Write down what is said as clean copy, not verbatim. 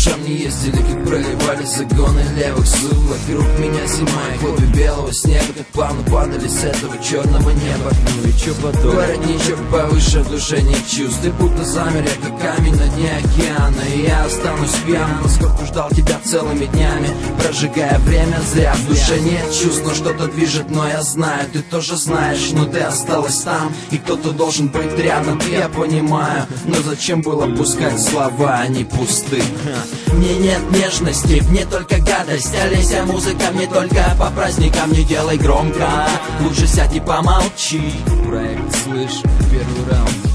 душам не ездили, как проливали загоны левых сил. Вокруг меня зима и хобби белого снега, как плавно падали с этого черного неба. Ну и чё потом? Воротничок повыше, в душе нет чувств. Ты будто замер, я как камень на дне океана. И я останусь пьяным, поскольку ждал тебя целыми днями, прожигая время зря. В душе нет чувств, но что-то движет, но я знаю, ты тоже знаешь, но ты осталась там, и кто-то должен быть рядом. Я понимаю, но зачем было пускать слова, они пусты. Мне нет нежности, мне только гадость. Олеся, музыка мне только по праздникам, не делай громко. Лучше сядь и помолчи. Проект «Слышь», первый раунд.